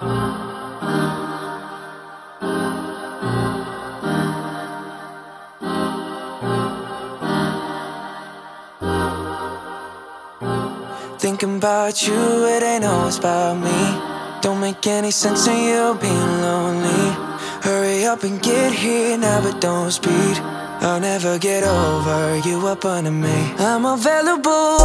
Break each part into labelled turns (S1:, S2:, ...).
S1: Thinking about you, it ain't always about me. Don't make any sense in you being lonely. Hurry up and get here now, but don't speed. I'll never get over you up under me. I'm available.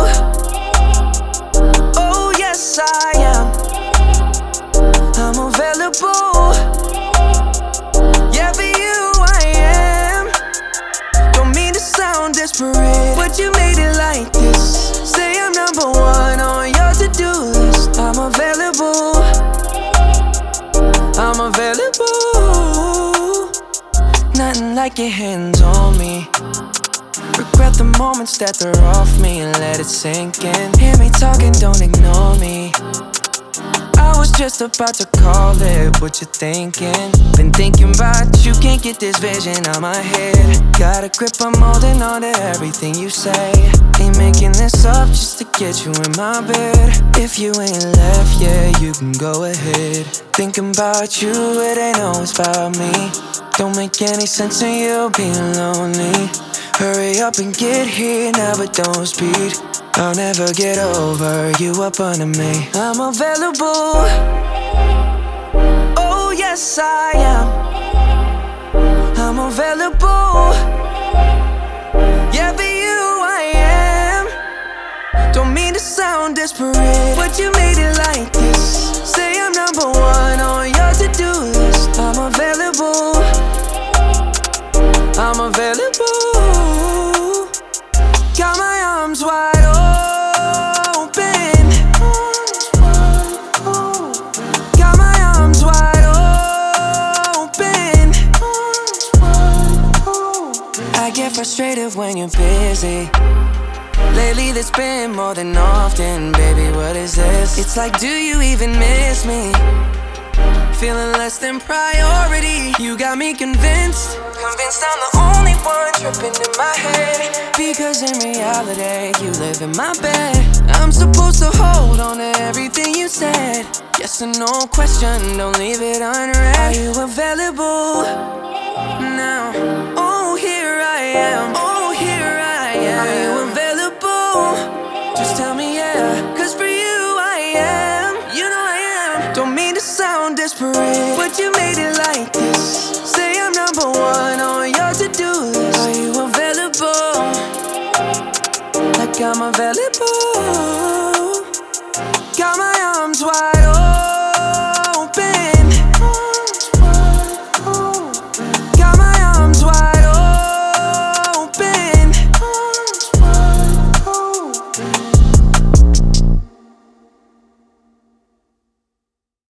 S1: Oh yes I am. I'm available. Yeah, for you I am. Don't mean to sound desperate, but you made it like this. Say I'm number one on your to-do list. I'm available. I'm available. Nothing like your hands on me. Regret the moments that they're off me and let it sink in. Hear me talking, don't ignore me. I was just about to call it, what you thinking? Been thinking about you, can't get this vision out my head. Got a grip, I'm holding on to everything you say. Ain't making this up just to get you in my bed. If you ain't left yet, you can go ahead. Thinking about you, it ain't always about me. Don't make any sense in you being lonely. Hurry up and get here now, but don't speed. I'll never get over you up under me. I'm available. Oh yes I am. I'm available. Yeah, for you I am. Don't mean to sound desperate, but you made it like this. Say I'm number one on your to-do list. I'm available. I'm available. Got my arms wide open. Got my arms wide open. I get frustrated when you're busy. Lately that's been more than often. Baby, what is this? It's like, do you even miss me? Feeling less than priority. You got me convinced I'm the only one tripping in my head. Because in reality, you live in my bed. I'm supposed to hold on to everything you said. Yes or no question, don't leave it unread. Are you available now? Oh, here I am. Oh, here I am. Are you available? Just tell me yeah, cause for you I am. You know I am. Don't mean to sound desperate, but you made it like this. Say I'm number one on your to-do list. Are you available? Like I'm available.